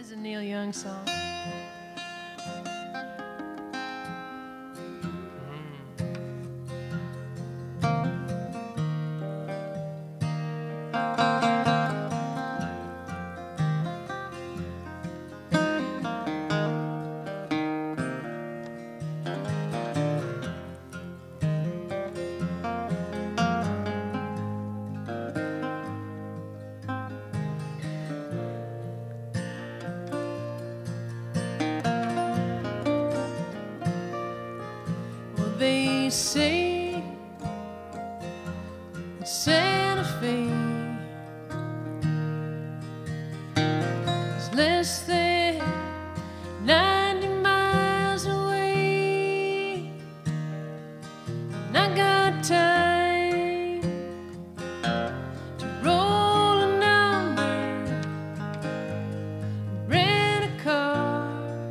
is a Neil Young song. They say Santa Fe is less than 90 miles away, and I got time to roll a number, rent a car.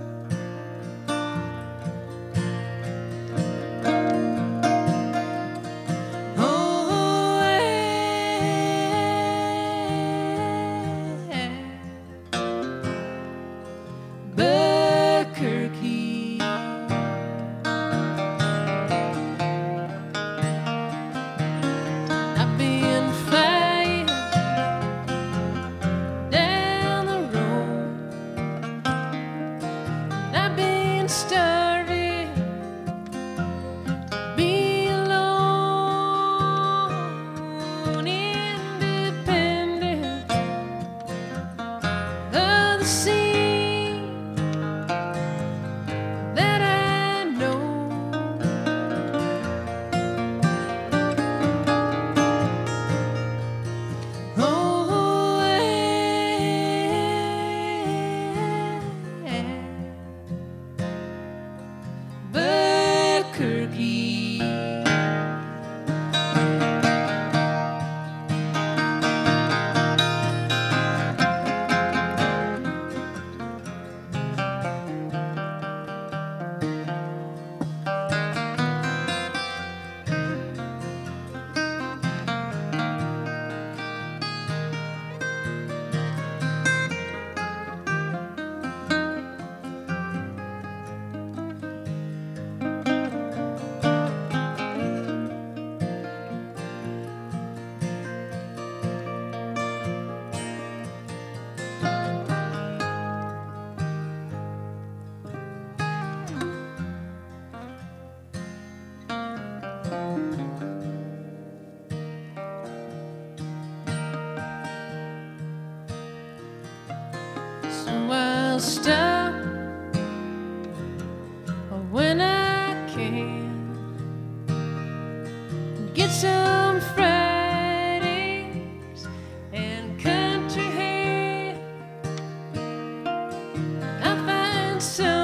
Started to be alone, independent of the scene that I know. Oh, Albuquerque. So I'll stop when I can, get some Fridays and country hair. I find some